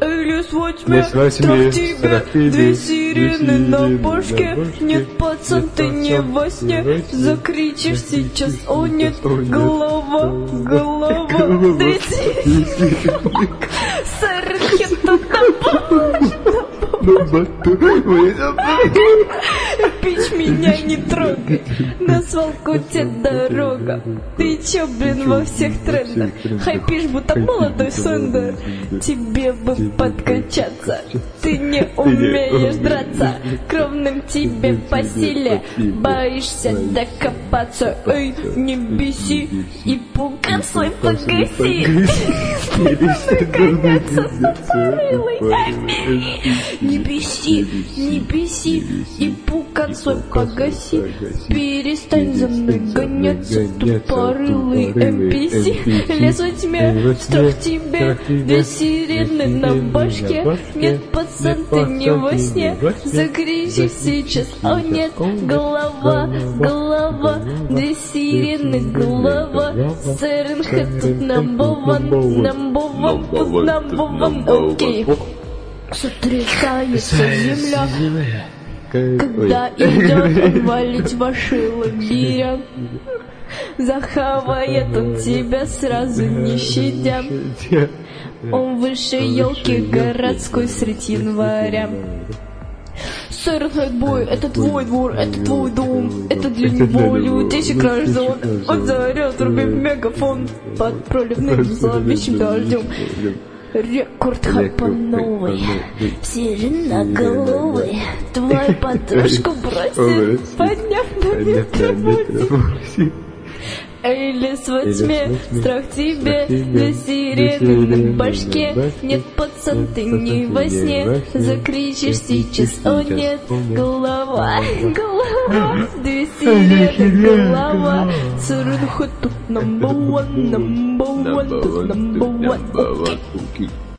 Элис во тьме, страх тебе, две сирены на башке. Нет, пацан, ты не во сне, закричишь сейчас, о нет, голова, две сирены. Сэрхи тут Пич меня не трогай, на свалку тебе дорога. Ты чё, блин, во всех трендах? Хайпишь, будто молодой Сендер. Тебе бы подкачаться, ты не умеешь драться. Кровным тебе по силе, боишься докопаться. Эй, не беси и пукан свой погаси. Наконец-то запарилый. Не беси и пукан свой погаси. Перестань за мной гоняться, тупорылый NPC. Лес во тьме, страх тебе, две сирены на башке. Нет, пацан, ты не во сне, закричишь сейчас, о нет, голова, две сирены, голова. СРНХ тут number one, окей. Сотрясается земля, когда идет валить ваши лагеря. Захавает он тебя сразу не щадя. Он выше елки городской средь января. Сэрнхэт-бой, это твой двор, это твой дом. Это для него людей краш зон. Он заорет, рубив мегафон под проливным зловещим дождем. Рекорд хайпа новый, сиреноголовый. Твою подружку бросит, подняв на ветроводе. Элис во тьме, страх тебе, две сирены на башке. Нет, пацан, ты не во сне, закричишь сейчас, о нет, голова, две сирены, голова. СРНХ тут number one, тут number one.